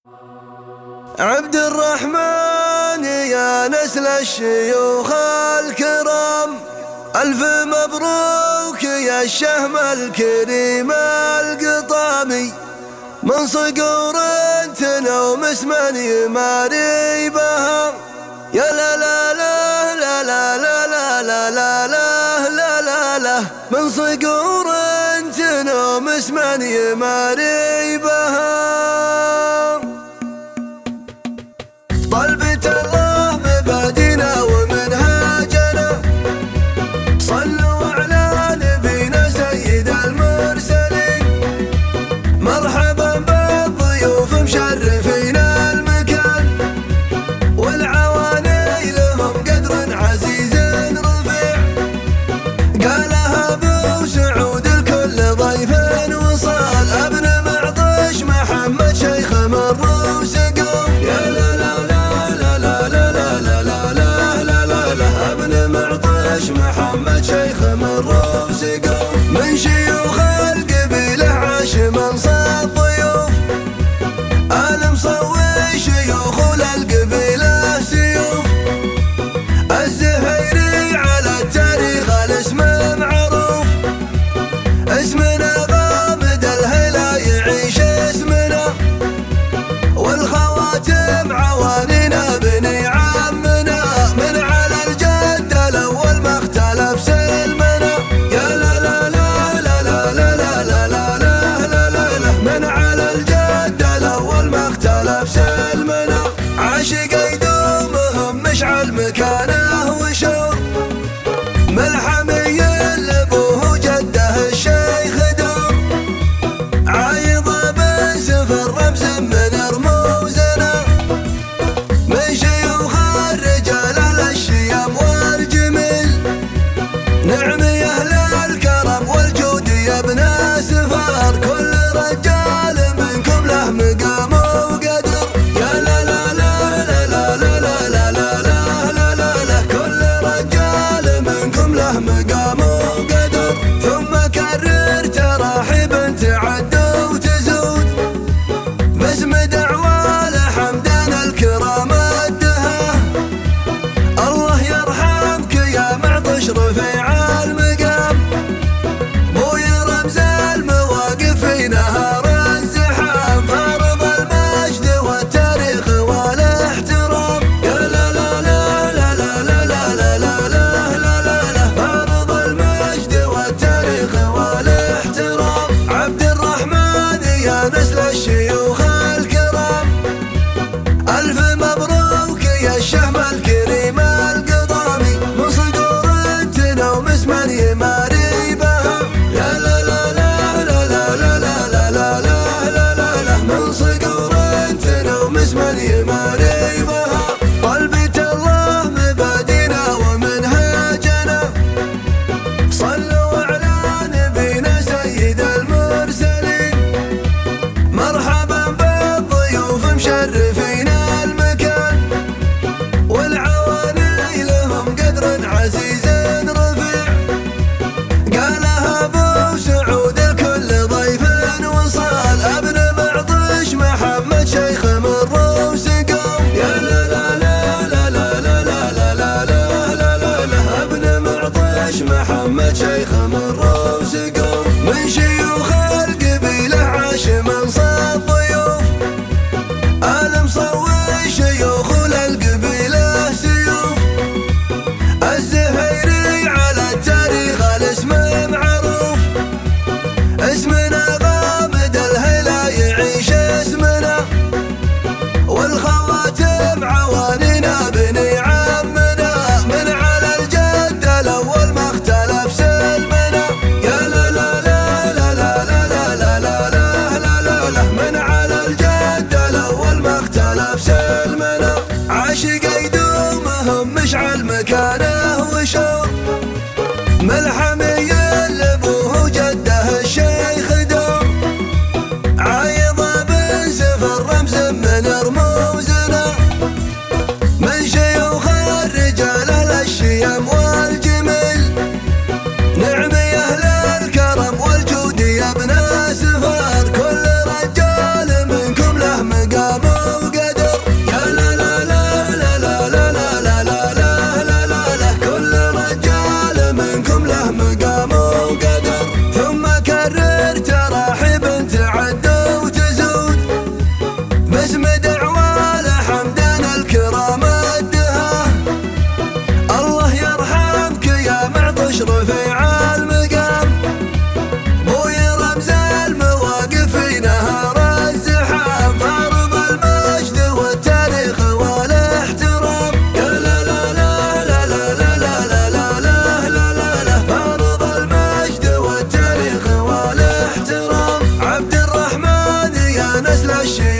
عبد الرحمن يا نسل الشيوخ الكرام، ألف مبروك يا الشهم الكريم القطامي، من صقور تنوم اسما يماري بها. يا لا لا لا لا لا لا لا لا لا لا لا لا لا، من صقور تنوم اسما يماري بها. طلبة الله مبادئنا ومنهاجنا، صلوا على نبينا سيد المرسلين. مرحبا بالضيوف مشرفين المكان، والعواني لهم قدر عزيز رفيع. قالها ابو سعود الكل ضيف وصال، ابن معطش محمد شيخ مر وسقوم. يا لا لا ابن معطش محمد شيخ مر وسقوم، من شيوخ القبيلة عاش منصب ضيوف. آل مصوي شيوخ للقبيلة سيوف، الزهيري على التاريخ الاسم معروف. اسمنا غامد الهلا يعيش اسمنا، والخواتم عوانينا بني عمنا. من على الجد الأول ما اختلف سلمنا. يا لا لا الشيخ